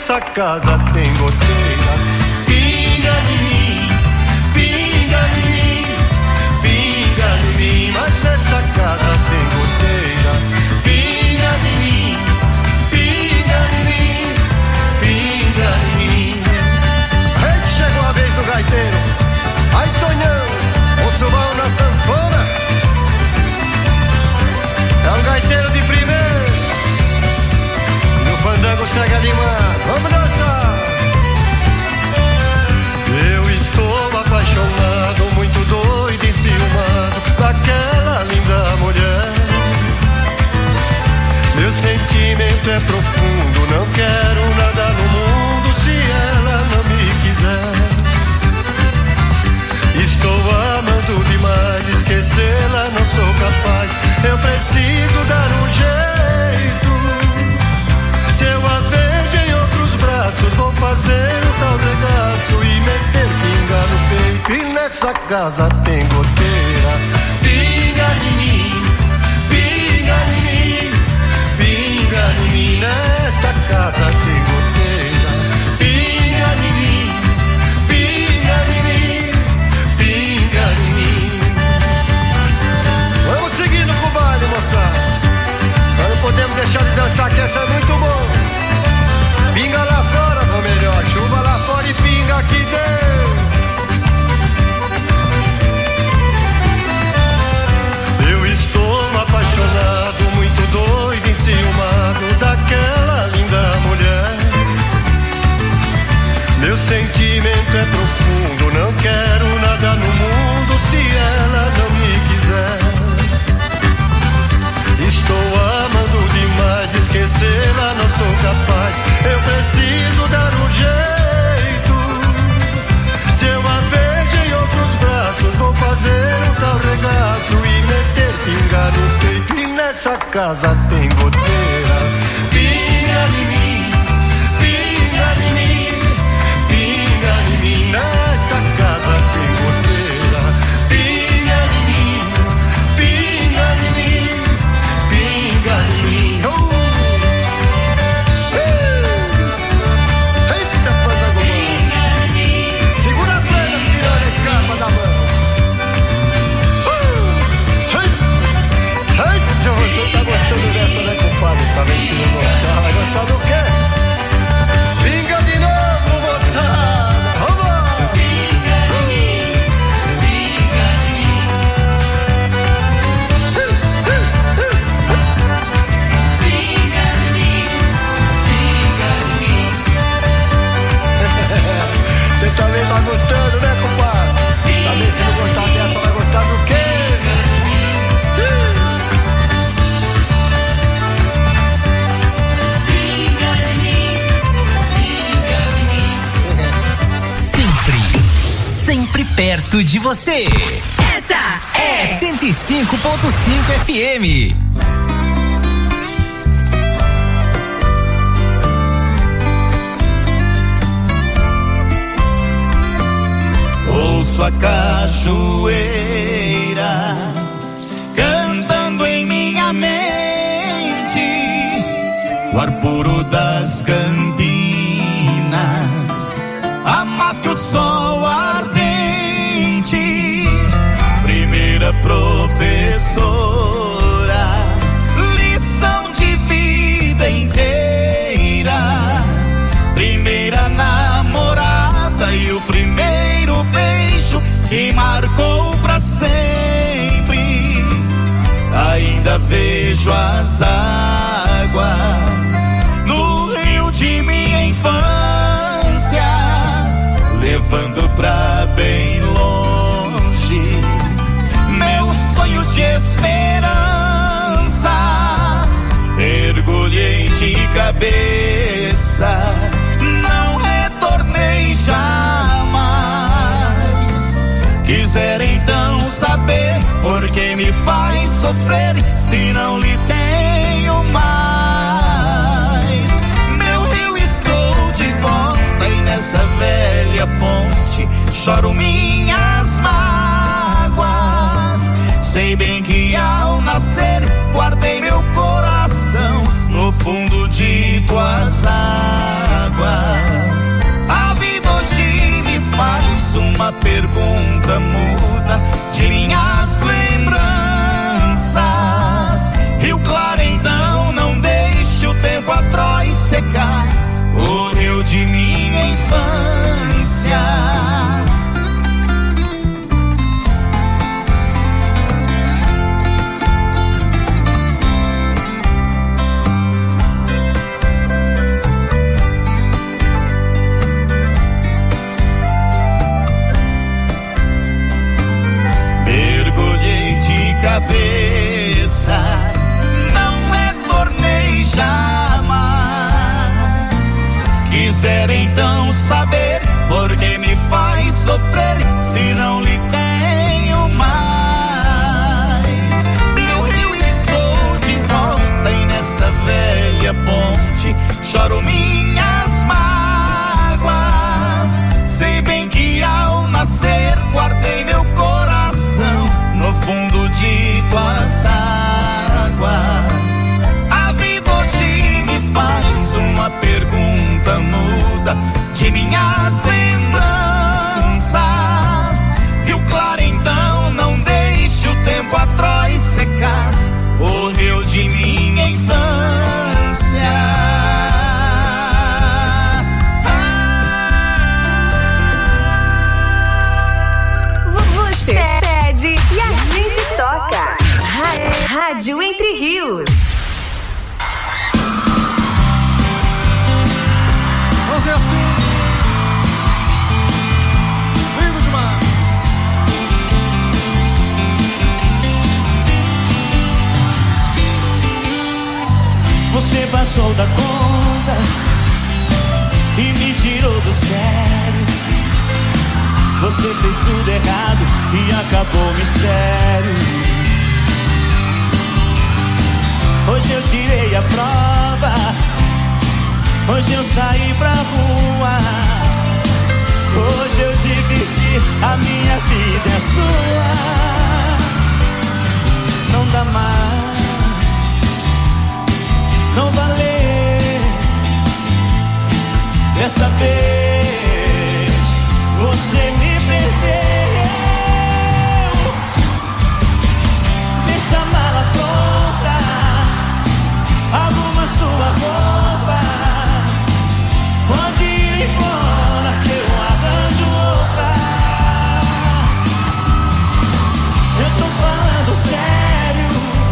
nessa casa tem goteira. Pinga de mim, pinga de mim, pinga de mim, mas nessa casa tem goteira. Pinga de mim, pinga de mim, pinga de mim. Ei, chegou a vez do gaiteiro. Ai, Tonhão, o subão na sanfona. É um gaiteiro de primeiro. E o fandango segue animado. Vamos dançar. Eu estou apaixonado, muito doido, enciumado daquela linda mulher. Meu sentimento é profundo, não quero nada no mundo se ela não me quiser. Estou amando demais, esquecê-la não sou capaz. Eu preciso dar um jeito. Se eu a vejo em outros braços, vou fazer o tal regaço e meter pinga no peito. E nessa casa tem goteira. Pinga de mim, pinga de mim, pinga de mim. Nessa casa tem goteira. Pinga de mim, pinga de mim, pinga de mim. Vamos seguindo com o baile, moçada. Nós não podemos deixar de dançar, que essa é muito bom. Pinga lá fora, ou melhor, chuva lá fora e pinga aqui dentro. Eu estou apaixonado, muito doido, enciumado daquela linda mulher. Meu sentimento é profundo, não quero nada no mundo se ela não me quiser. Estou amando demais, esquecê-la não sou capaz. Eu preciso dar um jeito. Se eu a vejo em outros braços, vou fazer um tal regaço e meter pinga no peito. E nessa casa tem goteira. Pinga de mim, pinga de mim, pinga de mim. Nessa casa tem goteira. Pinga de mim, pinga de mim, pinga de mim. Eita, fandango bom. Segura a prenda que se olha a escapa da mão. Eita, você tá gostando dessa, né, compadre? Tá vendo se não gostar? Vai gostar do quê? Pinga de novo, moçada. Vamos! Pinga de mim, pinga de mim. Pinga de mim, pinga de mim. Você também tá gostando, né, compadre? Tá vendo se não gostar dessa, vai gostar do quê? Sempre perto de você. Essa é 105.5 FM. Ouço a cachoeira cantando em minha mente, o ar puro das campinas, a mata e o sol ardente. Primeira professora, lição de vida inteira. Primeira namorada e o primeiro beijo que marcou pra sempre. Ainda vejo as águas no rio de minha infância, levando pra bem longe meus sonhos de esperança. Mergulhei de cabeça, não retornei jamais. Quiser então saber por que me faz sofrer se não lhe tenho mais. Meu rio, estou de volta e nessa velha ponte choro minhas mágoas. Sei bem que ao nascer guardei meu coração no fundo de tuas águas. A vida hoje me faz uma pergunta muda de minhas lembranças. Rio claro, então não deixe o tempo atroz secar o rio de minha infância. Mergulhei de cabeça, não retornei jamais. Quiser então saber por que me faz sofrer se não lhe tenho mais. Meu rio, estou de volta e nessa velha ponte choro minhas mágoas. Sei bem que ao nascer guardei meu coração no fundo de tuas águas. A vida hoje me faz uma pergunta muda de minhas lembranças. Rio claro, então não deixe o tempo atroz secar o rio de minha infância. Você pede e a gente toca. Rádio Entre Rios. Vamos assim. Lindo demais. Você passou da conta e me tirou do sério. Você fez tudo errado e acabou o mistério. Hoje eu tirei a prova, hoje eu saí pra rua. Hoje eu dividi, a minha vida é sua. Não dá mais, não valeu. Dessa vez você me perdeu. Deixa a mala pronta, arruma sua roupa. Pode ir embora que eu arranjo outra. Eu tô falando sério,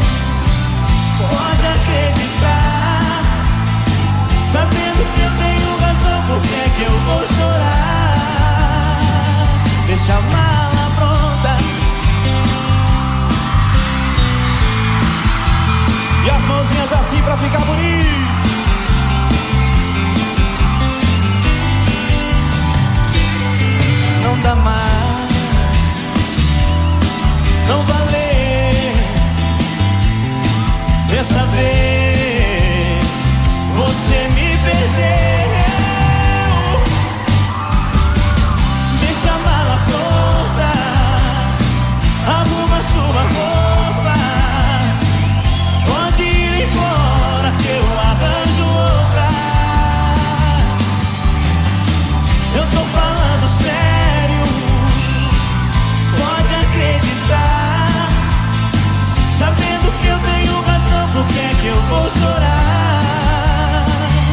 pode acreditar. Sabendo que eu tenho razão, por que é que eu vou chorar? Deixa a mala pronta e as mãozinhas assim pra ficar bonito. Não dá mais, não valeu. Dessa vez você me perdeu. Deixa a mala pronta, arruma sua roupa. Pode ir embora que eu arranjo outra. Eu tô falando sério, pode acreditar. Sabendo que eu tenho razão, por que é que eu vou chorar?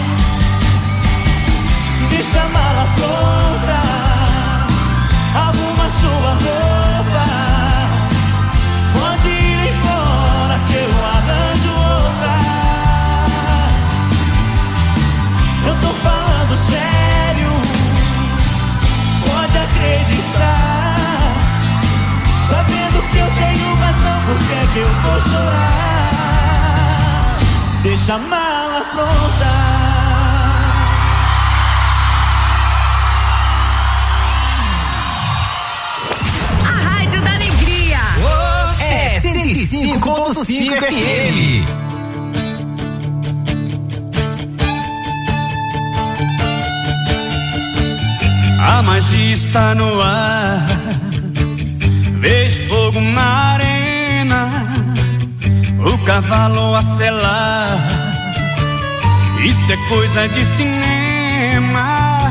Deixa a mala pronta, arruma sua roupa. Pode ir embora que eu arranjo outra. Eu tô falando sério, pode acreditar. Sabendo que eu tenho razão, por que é que eu vou chorar? Deixa a mala pronta. A Rádio da Alegria. É 105.5 FM. A magia está no ar, vejo fogo na arena. cavalo a selar. Isso é coisa de cinema.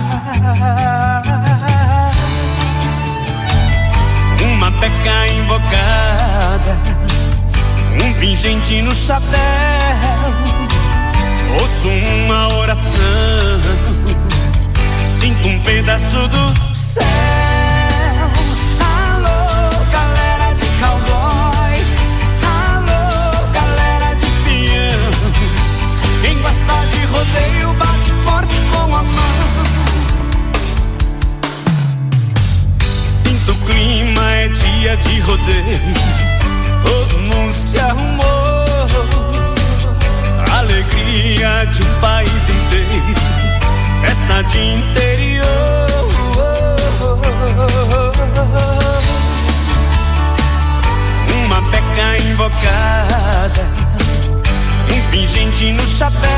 Uma beca invocada, um pingente no chapéu. Ouço uma oração, sinto um pedaço do céu. Alô, galera de cowboy, alô, galera de peão. Quem gosta de rodeio bate forte com a mão. Sinto o clima, é dia de rodeio, todo mundo se arrumou. Alegria de um país inteiro, festa de interior. Uma beca invocada, um pingente no chapéu.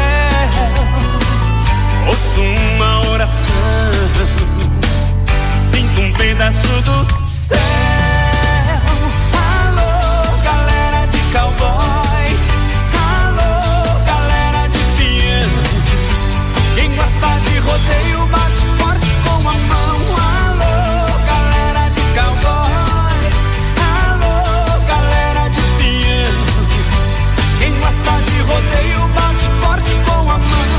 Ouço uma oração, sinto um pedaço do céu. Alô, galera de cowboy, alô, galera de peão. Quem gosta de rodeio bate forte com a mão. Alô, galera de cowboy, alô, galera de peão. Quem gosta de rodeio bate forte com a mão.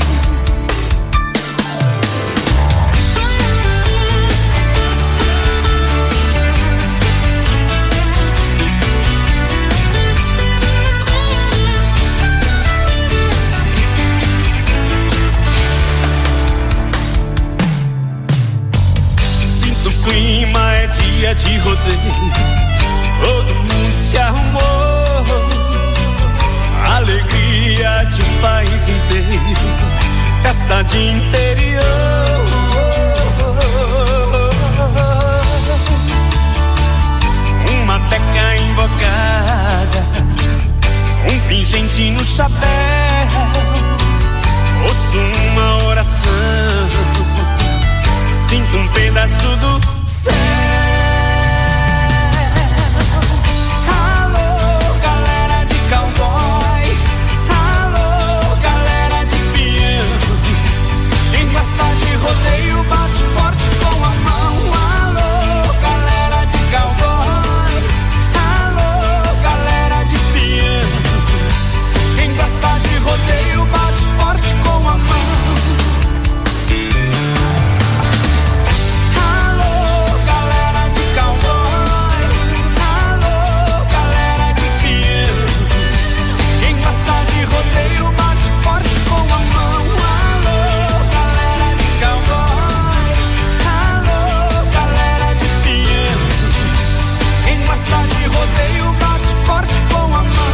Clima, é dia de rodeio, todo mundo se arrumou. Alegria de um país inteiro, festa de interior. Uma beca invocada, um pingente no chapéu. Ouço uma oração, sinto um pedaço do céu. Alô, galera de cowboy, alô, galera de peão. Quem gosta de rodeio bate forte com a mão. Alô, galera de cowboy, alô, galera de peão. Quem gosta de rodeio bate forte com a mão. Rodeio bate forte com a mão. Alô, galera de cowboy, alô, galera de peão. Quem gosta de rodeio bate forte com a mão.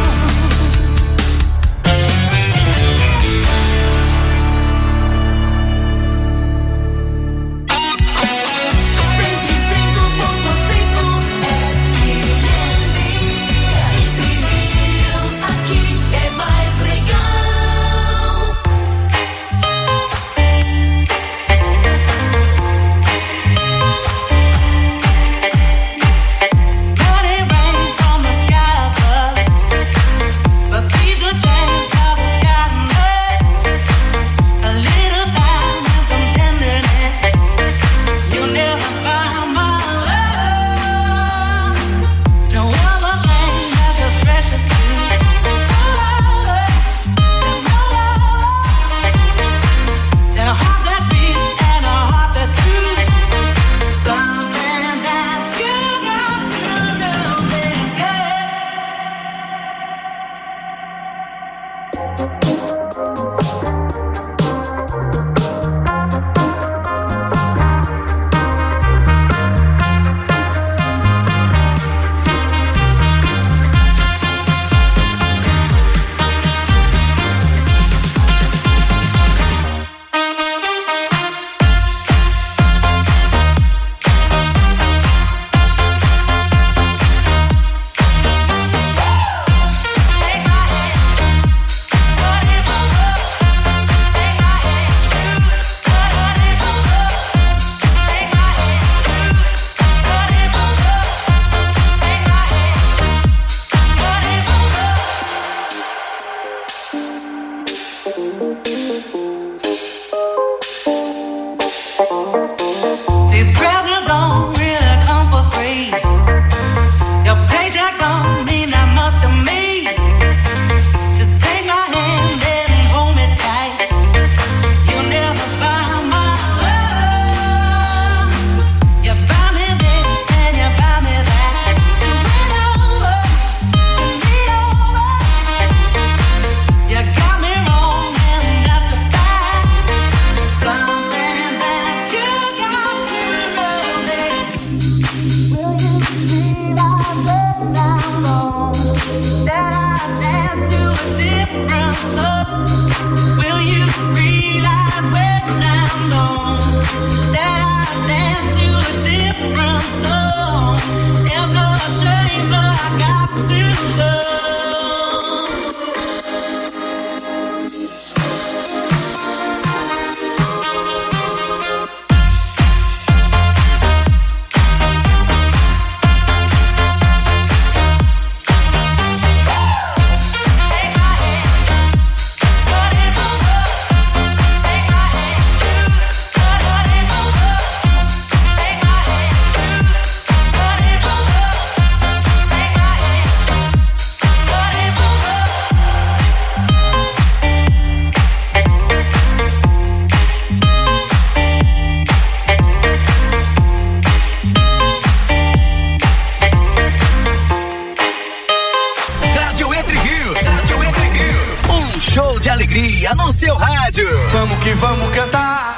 No seu rádio. Vamos que vamos cantar.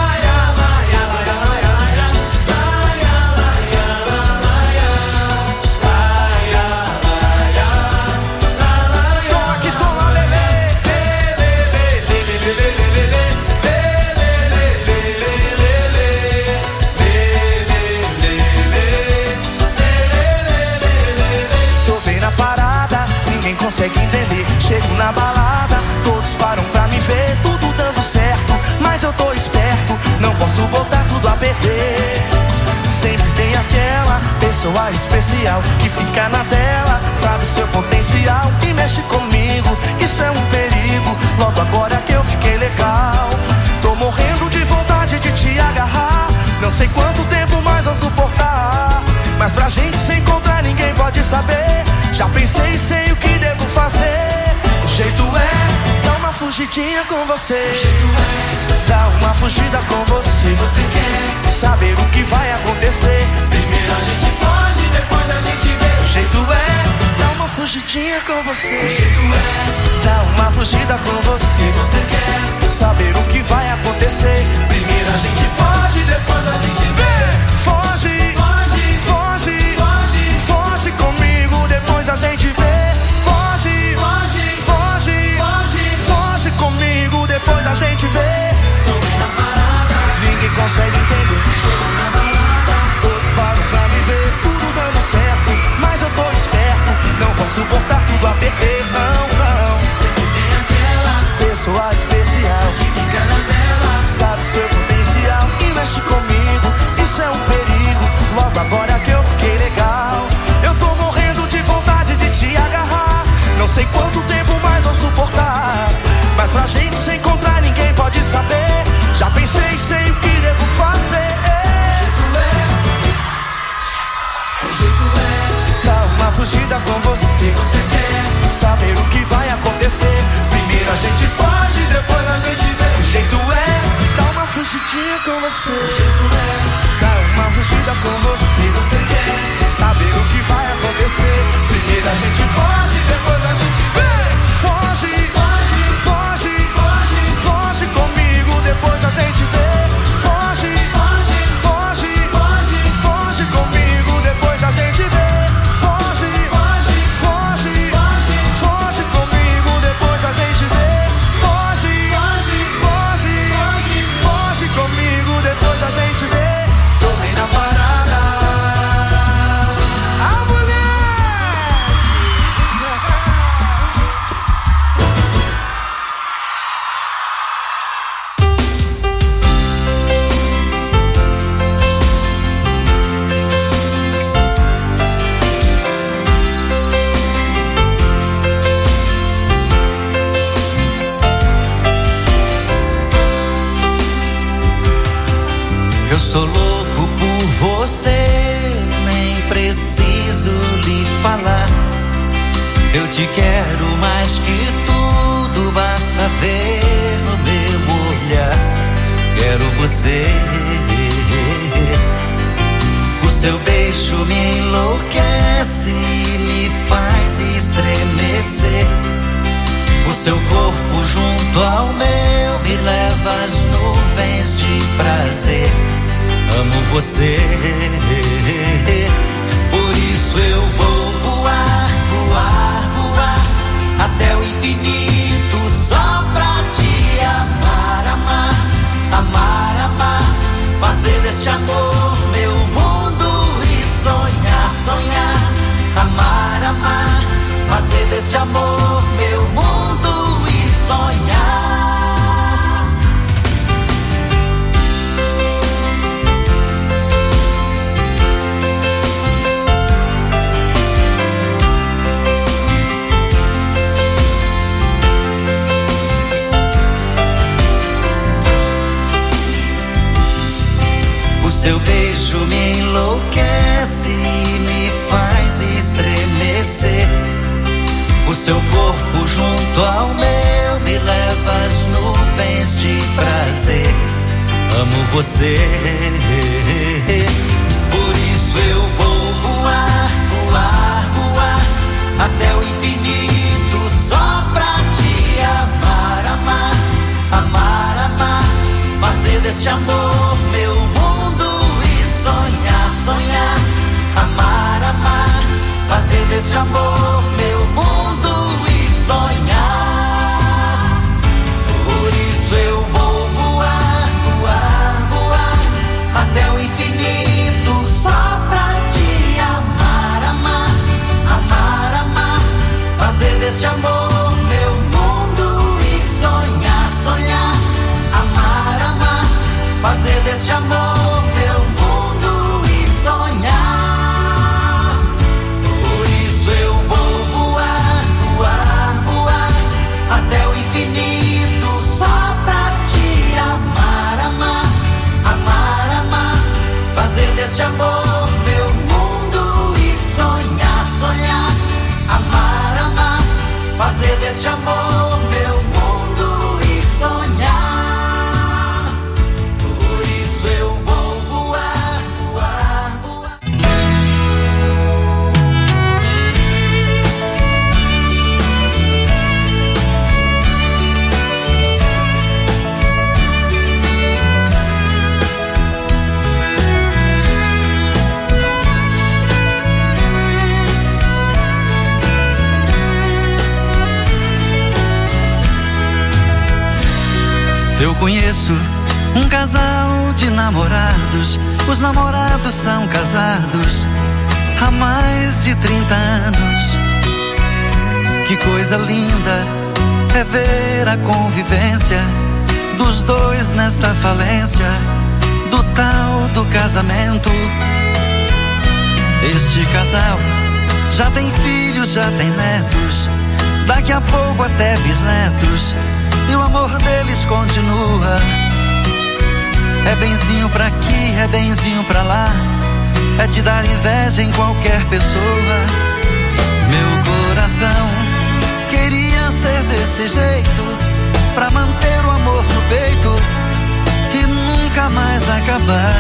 Tô bem na parada, ninguém consegue entender. Chego na balada, todos param pra me ver, tudo dando certo, mas eu tô esperto, não posso botar tudo a perder. Sempre tem aquela pessoa especial que fica na tela, sabe o seu potencial e mexe comigo, isso é um perigo, logo agora que eu fiquei legal. Tô morrendo de vontade de te agarrar, não sei quanto tempo mais vou suportar, mas pra gente se encontrar ninguém pode saber. Já pensei e sei o que devo fazer. O jeito é dar uma fugidinha com você. O jeito é dar uma fugida com você. Você quer saber o que vai acontecer? Primeiro a gente foge, depois a gente vê. O jeito é dar uma fugidinha com você. O jeito é dar uma fugida com você. Você quer saber o que vai acontecer? Primeiro a gente foge, depois a gente vê. Foge, foge, foge, foge, foge comigo, depois a gente vê. Foge, foge, foge, foge, foge comigo, depois a gente vê. Tô na parada, ninguém consegue entender. Chego na balada, todos param pra me ver, tudo dando certo, mas eu tô esperto, não posso botar tudo a perder, não, não. Sempre tem aquela pessoa especial que fica na tela, sabe seu potencial e mexe comigo, isso é um perigo, logo agora que eu fiquei legal. Eu tô morrendo de vontade de te agarrar, não sei quanto tempo mais vou suportar, mas pra gente se encontrar ninguém pode saber. Já pensei e sei o que devo fazer. O jeito é dar uma fugida com você. Você quer saber o que vai acontecer? Primeiro a gente foge, depois a gente vê. O jeito é dar uma fugidinha com você. O jeito é dar uma fugida com você. Você quer saber o que vai acontecer? Primeiro a gente foge, depois a gente vê. Foge, foge, foge, foge, foge comigo, depois a gente vê. Foge, foge, foge, foge, foge comigo, depois a gente vê. Foge, foge, foge, foge, foge comigo, depois a gente vê. Foge, foge, foge, foge, foge comigo, depois a gente vê. Tô bem na parada. A mulher! Eu sou louco por você, nem preciso lhe falar. Eu te quero mais que tudo, basta ver no meu olhar. Quero você. O seu beijo me enlouquece, me faz estremecer. O seu corpo junto ao meu me leva às nuvens de prazer. Amo você, por isso eu vou voar, voar, voar até Seu beijo me enlouquece e me faz estremecer. O seu corpo junto ao meu me leva às nuvens de prazer. Amo você, por isso eu vou voar, voar, voar até o infinito só pra te amar, amar, amar, amar. Fazer deste amor meu mundo e sonhar, sonhar. Amar, amar. Fazer deste amor meu mundo e sonhar. Por isso eu vou voar, voar, voar até o infinito só pra te amar, amar, amar, amar. Fazer deste amor meu mundo e sonhar, sonhar. Amar, amar. Fazer deste amor meu mundo e sonhar. Por isso eu vou voar, voar, voar até o infinito só pra te amar, amar, amar, amar. Fazer deste amor meu mundo e sonhar, sonhar. Amar, amar. Fazer deste amor meu mundo e sonhar. Eu conheço um casal de namorados. Os namorados são casados há mais de 30 anos. Que coisa linda é ver a convivência dos dois nesta falência do tal do casamento. Este casal já tem filhos, já tem netos, daqui a pouco até bisnetos. E o amor deles continua. É benzinho pra aqui, é benzinho pra lá. É de dar inveja em qualquer pessoa. Meu coração queria ser desse jeito, pra manter o amor no peito e nunca mais acabar.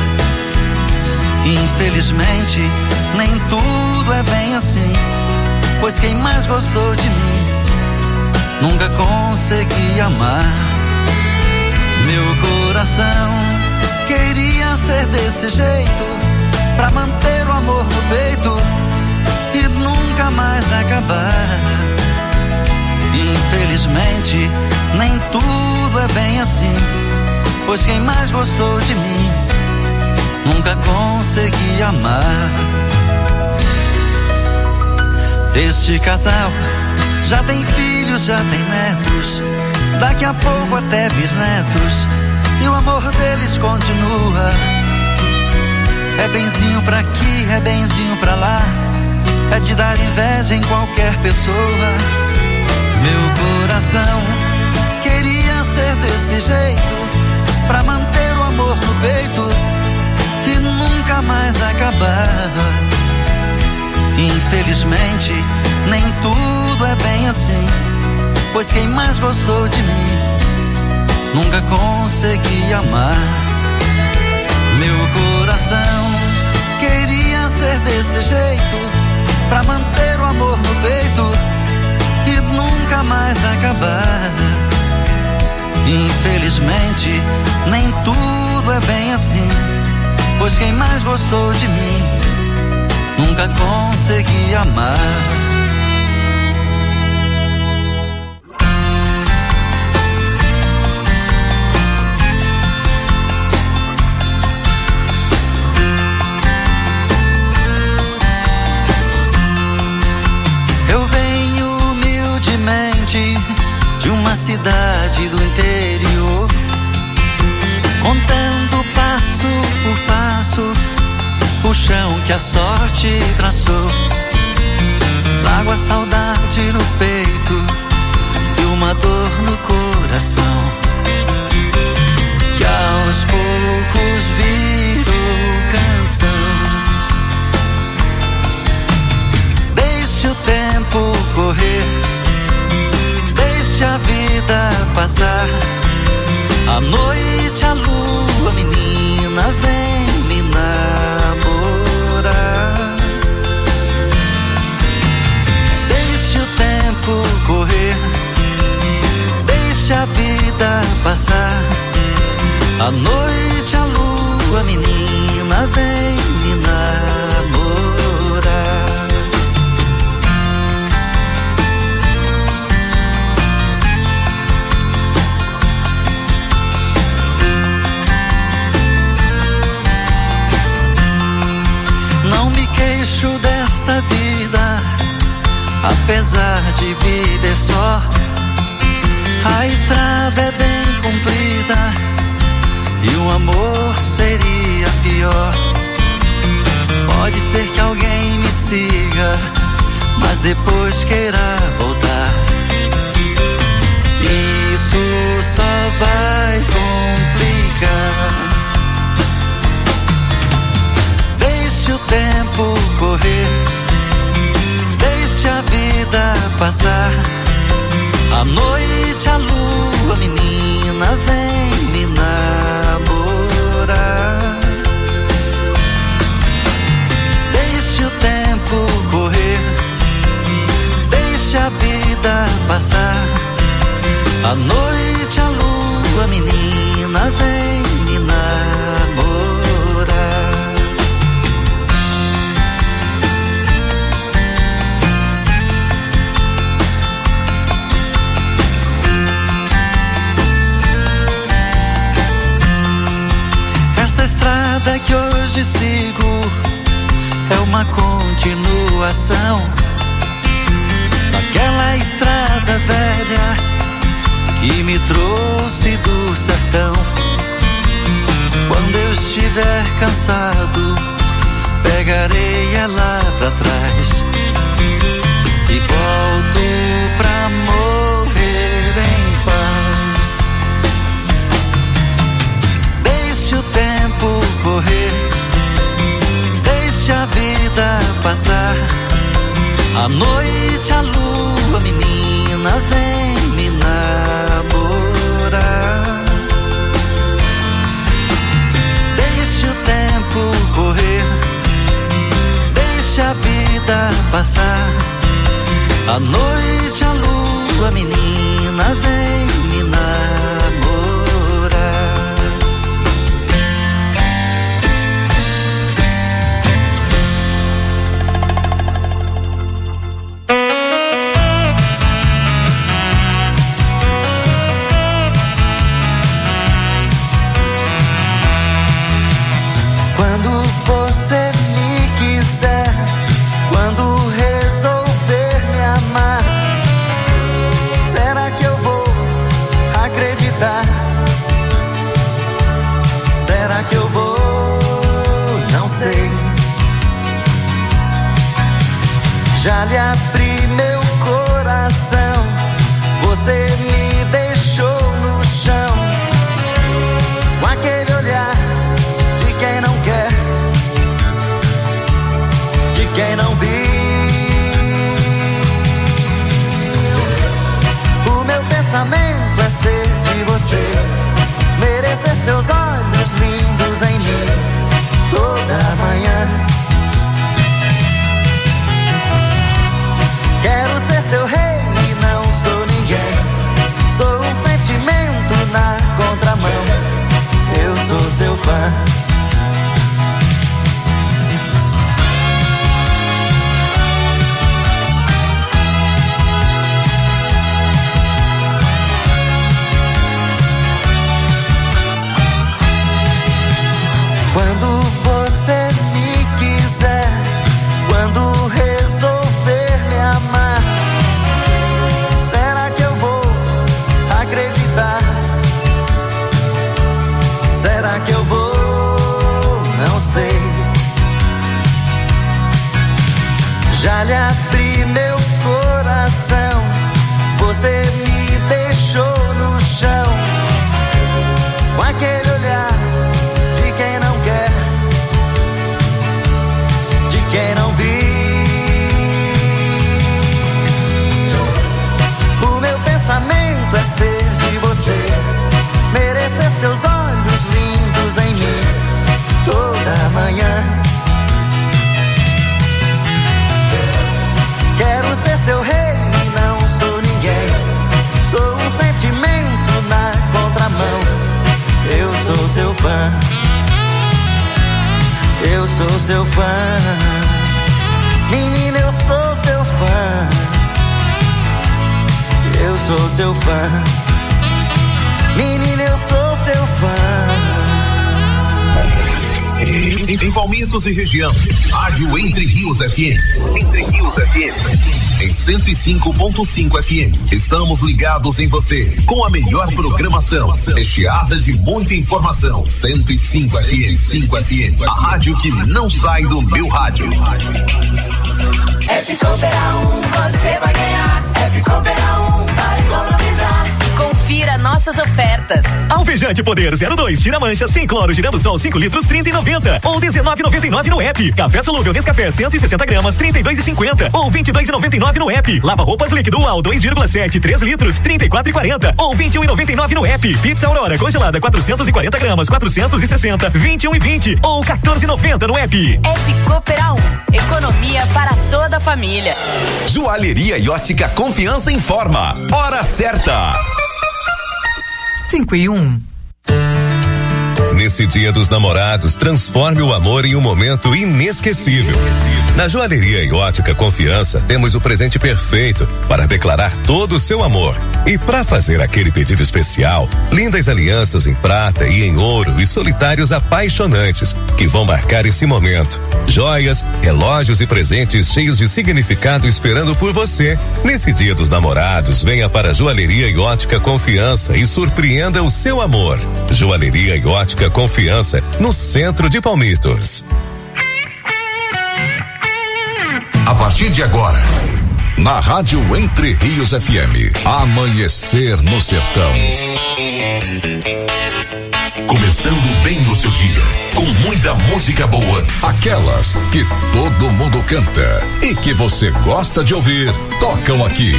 Infelizmente, nem tudo é bem assim, pois quem mais gostou de mim nunca consegui amar. Meu coração queria ser desse jeito, pra manter o amor no peito e nunca mais acabar. Infelizmente, nem tudo é bem assim, pois quem mais gostou de mim nunca consegui amar. Este casal já tem filhos, já tem netos, daqui a pouco até bisnetos. E o amor deles continua. É benzinho pra aqui, é benzinho pra lá. É de dar inveja em qualquer pessoa. Meu coração queria ser desse jeito, pra manter o amor no peito e nunca mais acabar. Infelizmente, nem tudo é bem assim, pois quem mais gostou de mim nunca consegui amar. Meu coração queria ser desse jeito, pra manter o amor no peito e nunca mais acabar. Infelizmente, nem tudo é bem assim, pois quem mais gostou de mim nunca consegui amar. Eu venho humildemente de uma cidade do interior, contando passo por passo o chão que a sorte traçou. Trago a saudade no peito e uma dor no coração, que aos poucos viro a vida passar. À noite a lua, menina, vem me namorar. Deixe o tempo correr, deixe a vida passar. À noite a lua, menina, vem me namorar. Não me queixo desta vida, apesar de viver só. A estrada é bem comprida e um amor seria pior. Pode ser que alguém me siga, mas depois queira voltar. Isso só vai complicar. Deixe o tempo correr, deixe a vida passar. À noite a lua, menina, vem me namorar. Deixe o tempo correr, deixe a vida passar. À noite a lua, menina, vem me namorar. Esta estrada que hoje sigo é uma continuação daquela estrada velha que me trouxe do sertão. Quando eu estiver cansado, pegarei ela pra trás e volto pra morrer em paz. Deixe o tempo correr, deixe a vida passar. À noite a lua, menina, vem me namorar. Deixe o tempo correr, deixe a vida passar. À noite a lua, menina, vem me namorar. seu fã. Menina, eu sou seu fã. Eu sou seu fã. Menina, eu sou seu fã. Em Palmitos e região, Rádio Entre Rios FM. Entre Rios FM. Em 105.5 FM. Estamos ligados em você, com a melhor programação, recheada de muita informação. 105 FM, 5 FM. A rádio que não sai do meu rádio. F-Cooper 1, você vai ganhar. F-Cooper 1, para economizar. Confira nossas ofertas. Alvejante Poder 02, tira mancha, sem cloro, girando sol 5 litros, 30,90 ou 19,99 no app. Café solúvel Nescafé 160 gramas, 32,50 ou 22,99 no app. Lava roupas líquido UAL 2,7, 3 litros, 34,40 ou 21,99 no app. Pizza Aurora congelada 440 gramas, 460, 21,20 ou 14,90 no app. App Cooper 1, economia para toda a família. Joalheria e ótica Confiança informa. Hora certa. 5:01. Nesse Dia dos Namorados, transforme o amor em um momento inesquecível. Na Joalheria e Ótica Confiança, temos o presente perfeito para declarar todo o seu amor. E para fazer aquele pedido especial, lindas alianças em prata e em ouro e solitários apaixonantes que vão marcar esse momento. Joias, relógios e presentes cheios de significado esperando por você. Nesse Dia dos Namorados, venha para a Joalheria e Ótica Confiança e surpreenda o seu amor. Joalheria e Ótica Confiança, no centro de Palmitos. A partir de agora, na Rádio Entre Rios FM, Amanhecer no Sertão. Começando bem o seu dia, com muita música boa, aquelas que todo mundo canta e que você gosta de ouvir, tocam aqui.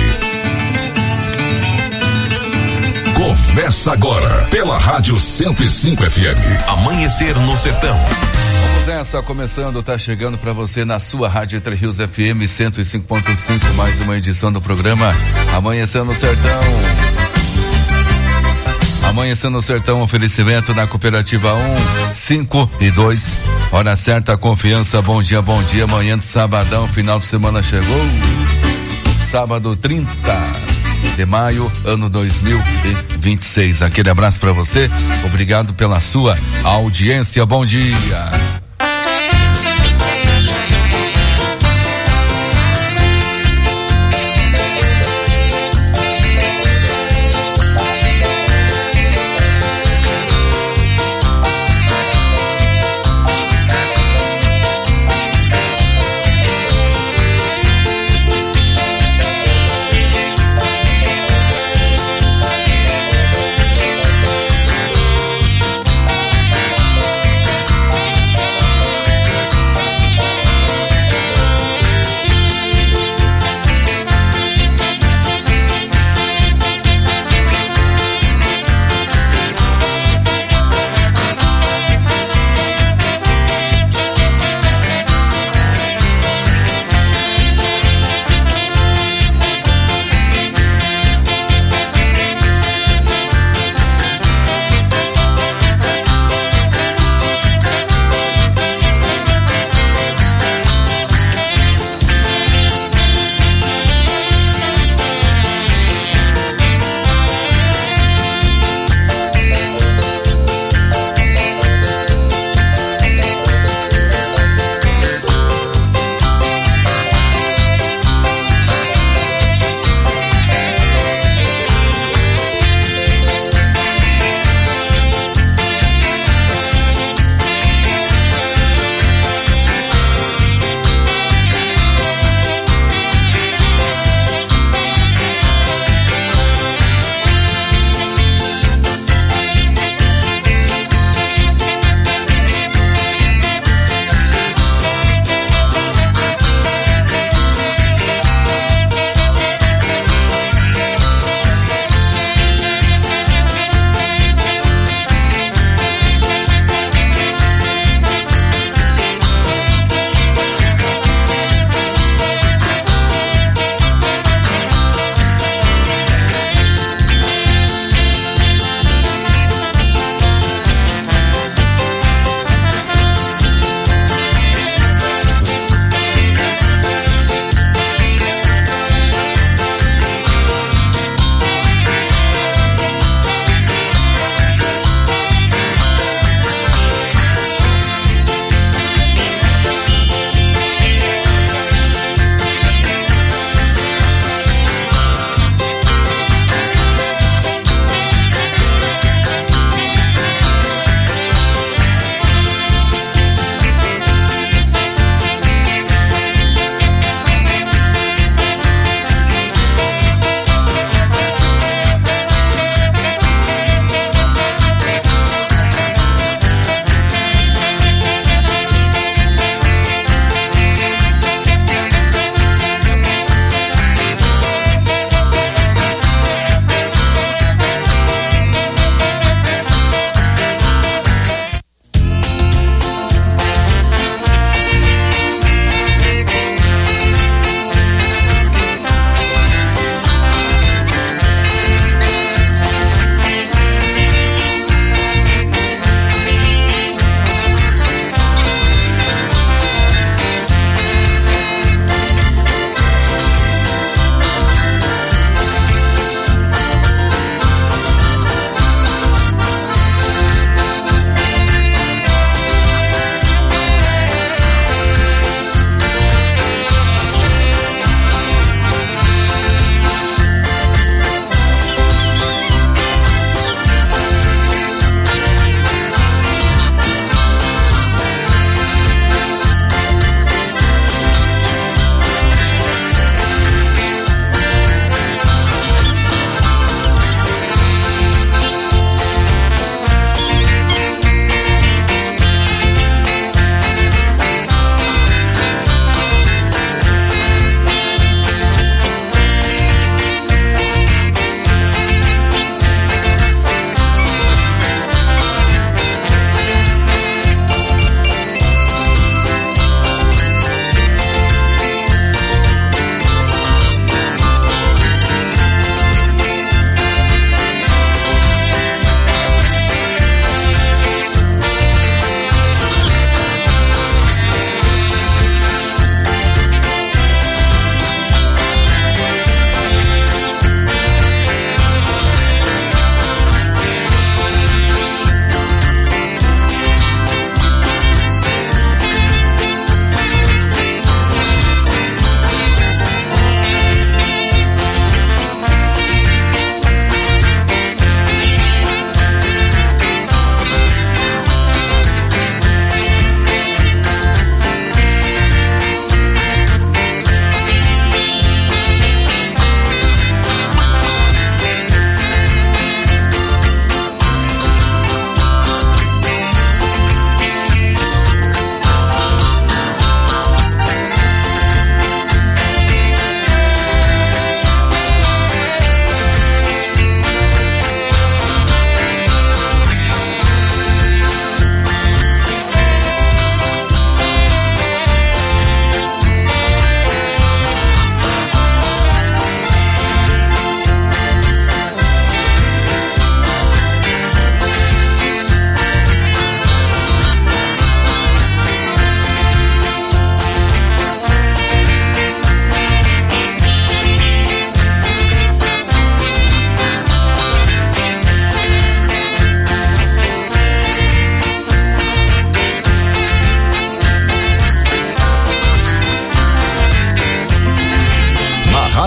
Começa agora, pela Rádio 105 FM, Amanhecer no Sertão. Vamos nessa, começando, tá chegando pra você na sua Rádio Entre Rios FM 105.5, mais uma edição do programa Amanhecer no Sertão. Amanhecer no Sertão, oferecimento na Cooperativa 1, 5 e 2. Hora certa, confiança, bom dia, amanhã de sabadão, final de semana chegou. Sábado 30 de maio, ano 2026. Aquele abraço pra você, obrigado pela sua audiência, bom dia.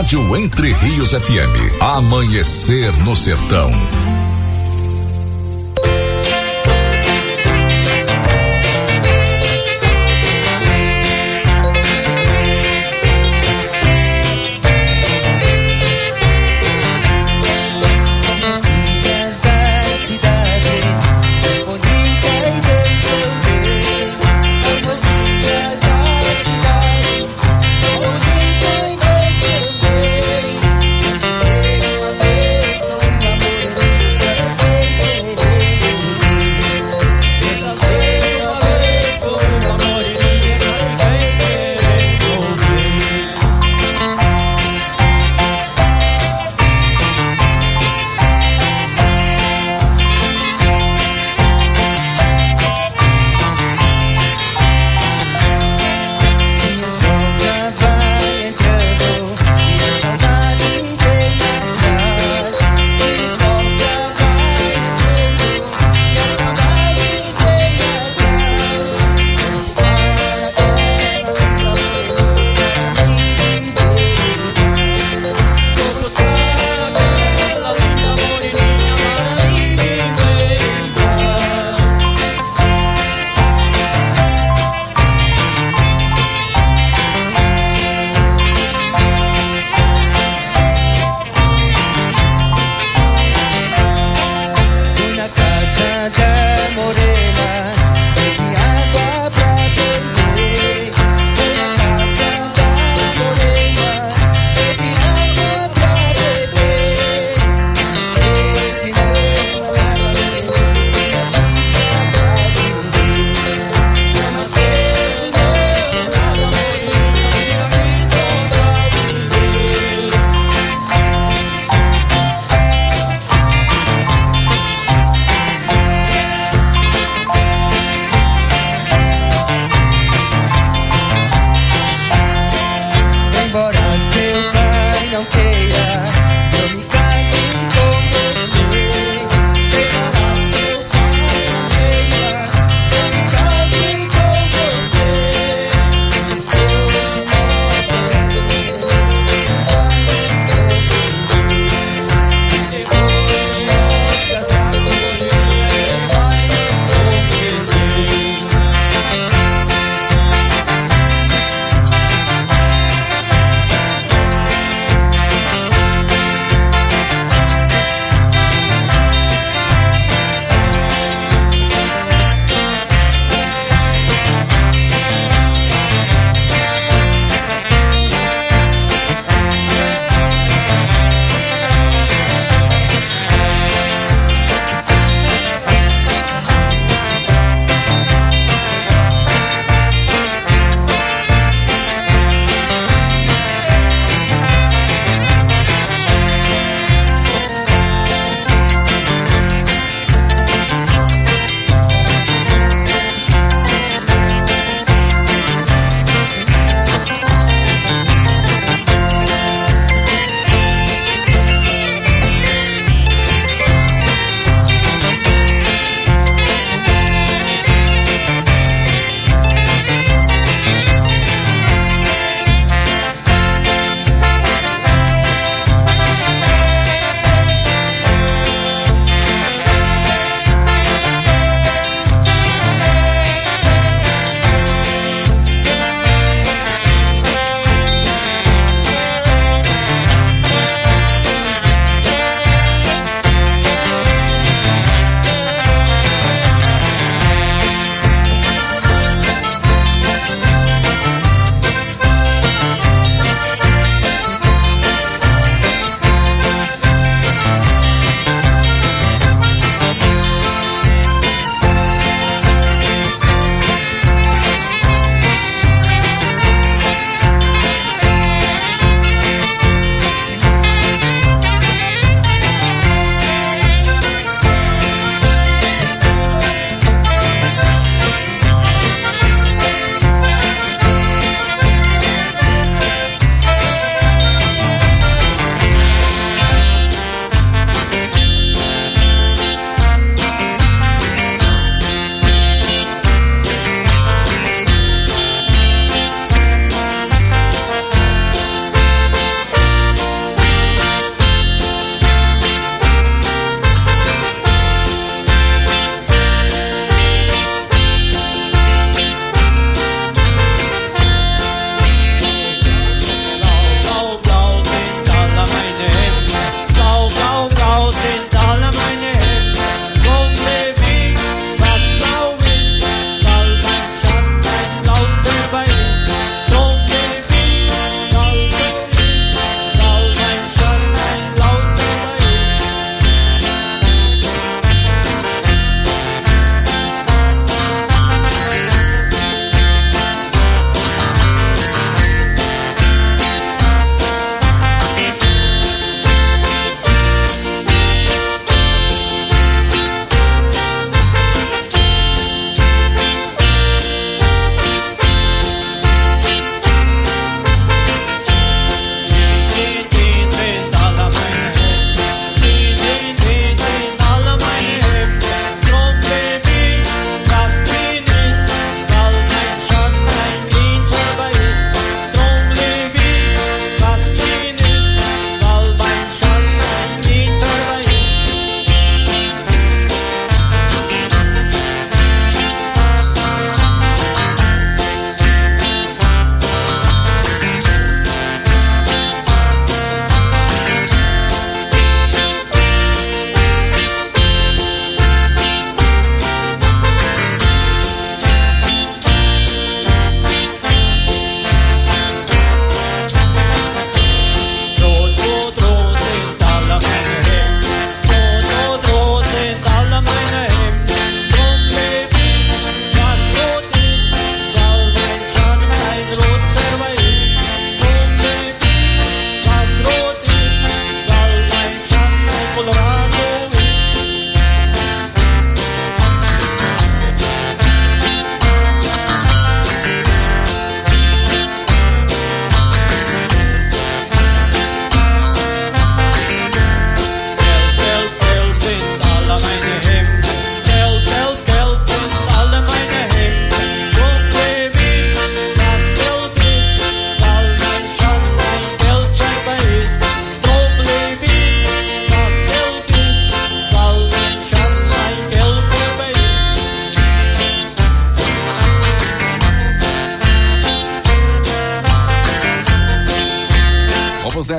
Rádio Entre Rios FM. Amanhecer no Sertão.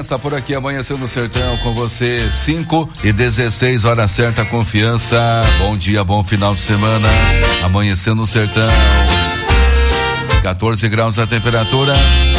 confiança por aqui, Amanhecendo no Sertão com você, 5:16, hora certa, confiança. Bom dia, bom final de semana. Amanhecendo no Sertão, 14 graus a temperatura.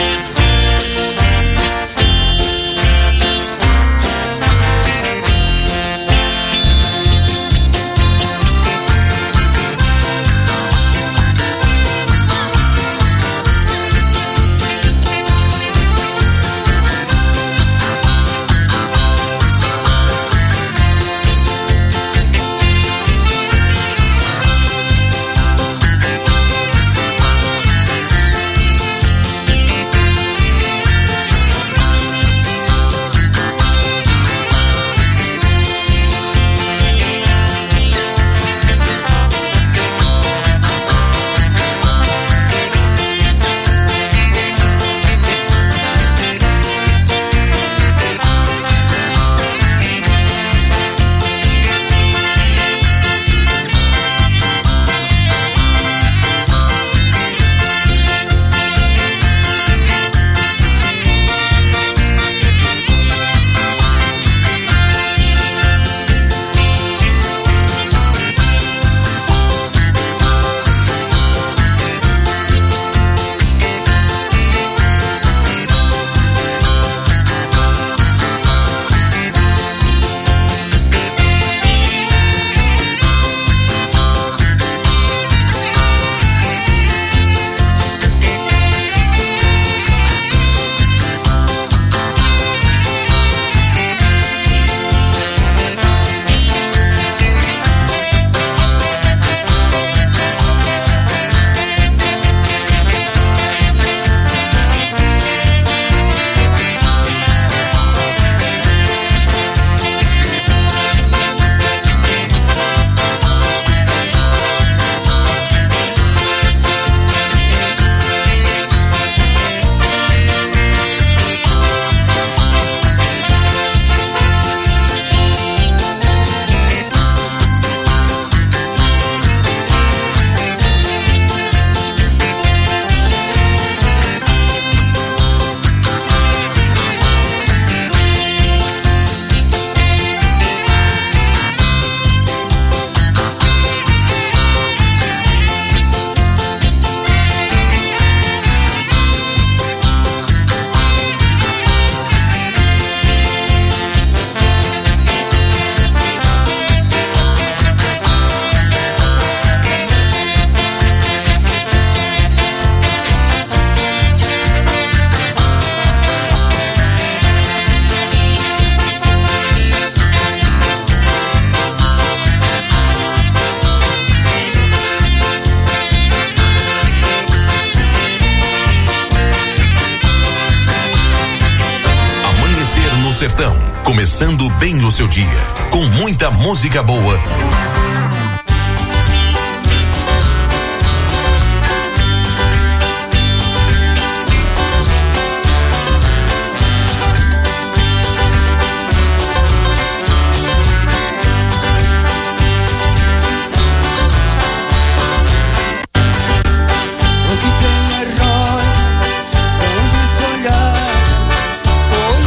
Sertão, começando bem o seu dia, com muita música boa.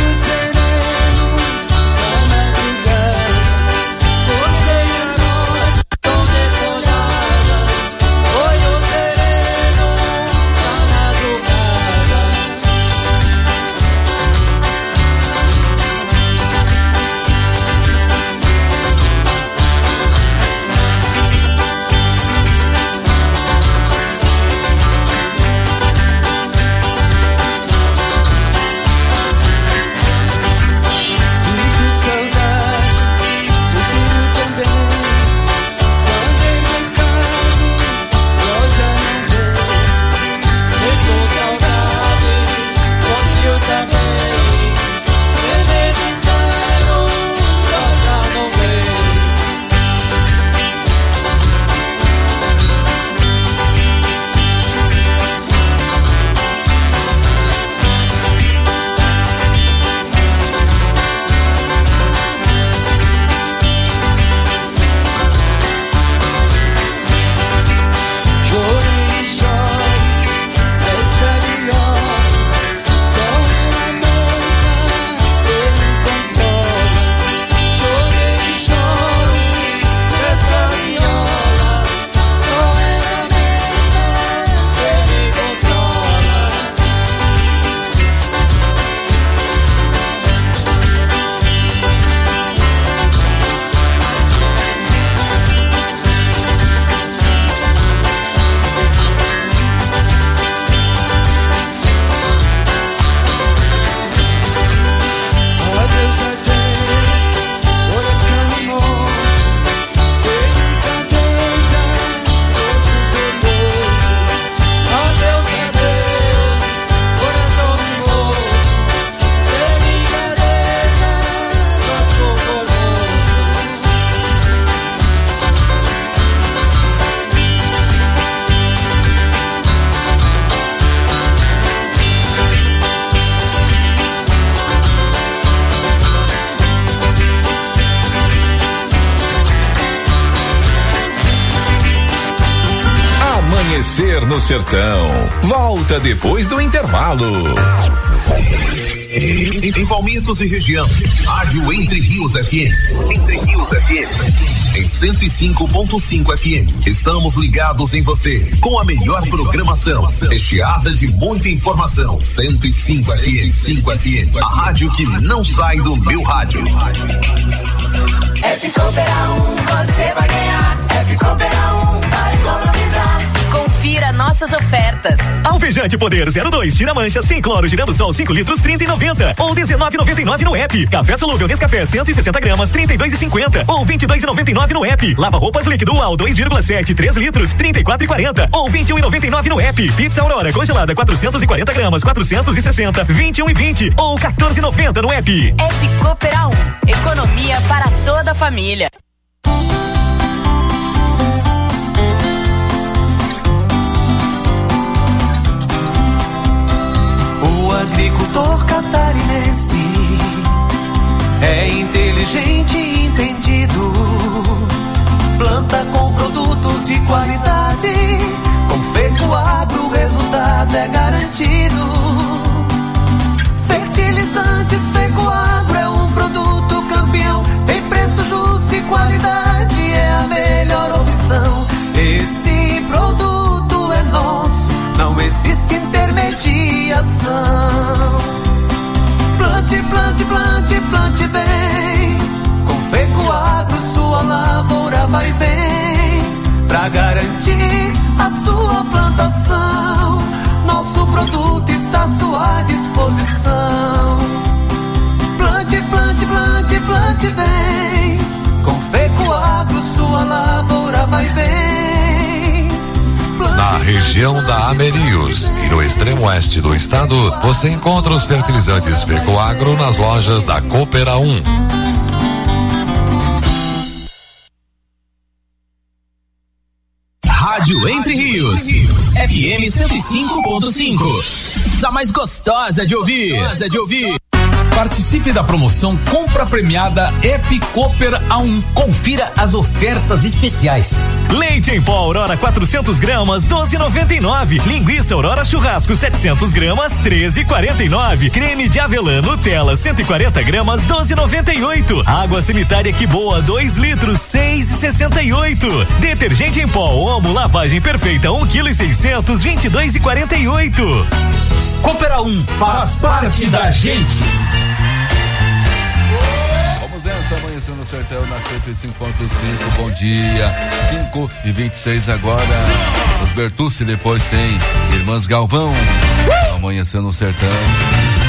Olhos serenos da madrugada, Amanhecer no Sertão. Volta depois do intervalo. Em Palmitos e região, Rádio Entre Rios FM. Entre Rios FM. Em 105.5 FM. Estamos ligados em você com a melhor programação, recheada de muita informação. 105 FM. 5 FM. A rádio que não sai do meu rádio. Ficopera 1, você vai ganhar. Ficopera 1, vai economizar. Confira nossas ofertas. Alvejante Poder 02, tira mancha, sem cloro, girando sol, 5 litros, 30,90 ou 19,99 no app. Café solúvel Nescafé, 160 gramas, 32,50 ou 22,99 no app. Lava roupas líquido UAL 2,7, 3 litros, 34,40 ou 21,99 no app. Pizza Aurora congelada, 440 gramas, 460, 21,20 ou 14,90 no app. Ficopera 1, economia para toda a família. O agricultor catarinense é inteligente e entendido. Planta com produtos de qualidade. Com Fecoagro o resultado é garantido. Fertilizantes Fecoagro é um produto campeão. Tem preço justo e qualidade é a melhor opção. Esse produto é nosso, não existe intermediação. Plante, plante, plante, plante bem. Com Fecoagro sua lavoura vai bem. Pra garantir a sua plantação, nosso produto está à sua disposição. Plante, plante, plante, plante bem. Com Fecoagro sua lavoura vai bem. Na região da Amerius e no extremo oeste do estado, você encontra os fertilizantes Fecoagro nas lojas da Coopera 1. Rádio Entre Rios, FM 105.5. A mais gostosa de ouvir. Participe da promoção Compra Premiada Ficopera A1. Confira as ofertas especiais. Leite em pó Aurora 400 gramas, 12,99. Linguiça Aurora Churrasco 700 gramas, 13,49. Creme de avelã Nutella 140 gramas, 12,98. Água sanitária Que Boa 2 litros, 6,68. Detergente em pó Omo Lavagem Perfeita 1,6 kg, 22,48. Coopera 1 faz parte da gente. Vamos nessa, Amanhecer no Sertão na 105.5. Bom dia, 5:26 agora. Os Bertucci, depois tem Irmãs Galvão. Amanhecer no Sertão.